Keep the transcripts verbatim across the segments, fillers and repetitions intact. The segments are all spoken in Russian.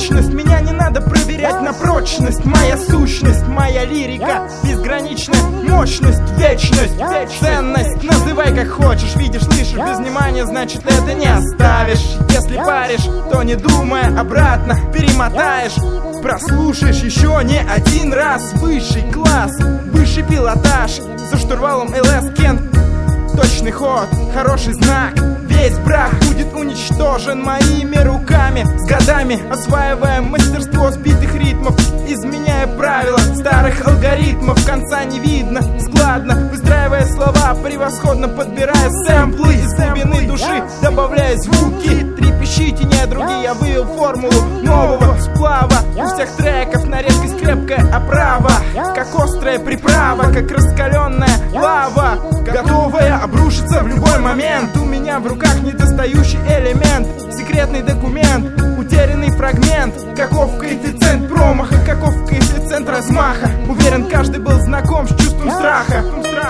точность. Меня не надо проверять на прочность. Моя сущность, моя лирика, безграничная мощность, вечность, ценность. Называй как хочешь, видишь, слышишь, без внимания, значит это не оставишь. Если паришь, то не думая обратно перемотаешь. Прослушаешь еще не один раз. Высший класс, высший пилотаж, за штурвалом эл эс Кент. Точный ход, хороший знак. Весь брак будет уничтожен моими руками. С годами осваиваем мастерство сбитых ритмов, изменяя правила старых алгоритмов. Конца не видно, складно выстраивая слова, превосходно подбирая сэмплы из глубины души, добавляя звуки. Трепещите, недруги, я вывел формулу нового сплава. У всех треков на редкость крепкая оправа, как острая приправа, как раскаленная лава, готовая обрушиться в любой момент. У меня в руках недостающий элемент, секретный документ, утерянный фрагмент. Каков коэффициент промаха, каков коэффициент размаха? Уверен, каждый был знаком с чувством страха.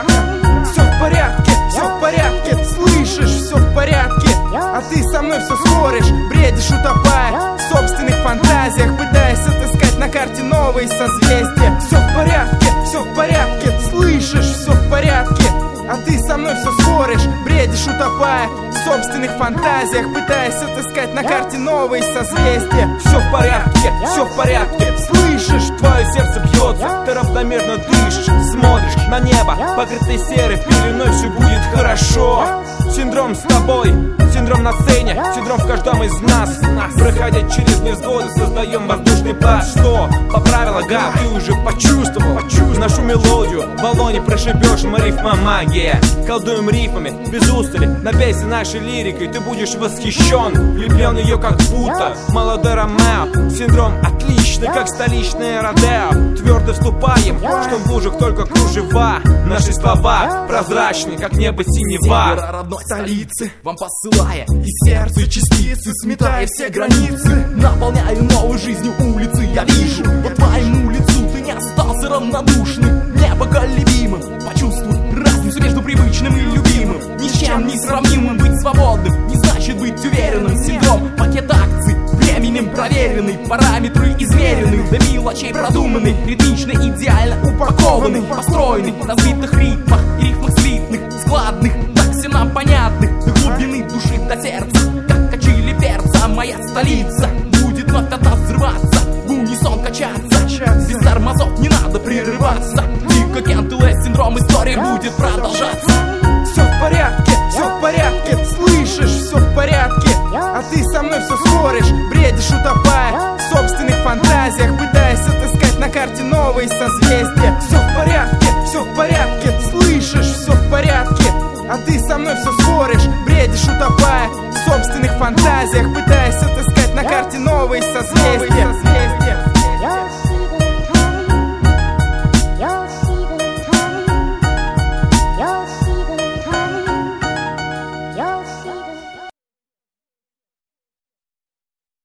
Все в порядке, все в порядке, слышишь, все в порядке. А ты со мной все споришь, бредишь, утопая в собственных фантазиях, пытаясь отыскать на карте новые созвездия. Все в порядке, все в порядке, слышишь, все в порядке. А ты со мной все споришь, бредишь, утопая в собственных фантазиях, пытаясь отыскать на карте новые созвездия. Все в порядке, все в порядке, слышишь, твое сердце бьется, ты равномерно дышишь, смотришь на небо, покрытое серой пеленой, все будет хорошо. Синдром с тобой, синдром на сцене, синдром в каждом из нас. Проходя через невзгоды, создаем воздушный пласт. Что по правилам, да, ты уже почувствовал, почувствовал нашу мелодию, волной не прошибешь, мы рифма магия. Колдуем рифмами, без устали, напейся нашей лирикой, ты будешь восхищен, влюблен в нее как будто молодой Ромео. Синдром отличный, как столичное Родео. Твердо вступаем, что в лужах только кружева. Наши слова прозрачны, как небо синева. Родной столицы, вам посылая из сердца частицы, сметая все границы, наполняю новой жизнью улицы. Я вижу по твоему лицу, ты не остался равнодушным, непоколебимым. Почувствуй разницу между привычным и любимым. Ни с чем не сравнимым. Быть свободным не значит быть уверенным. Синдром пакет акций, временем проверенный, параметры измеренный, до мелочей продуманный, ритмично, идеально упакованный, построенный на сбитых ритмах и рифмах слитных, складных, так все нам понятных, до глубины души, до сердца, как качели перца. Моя столица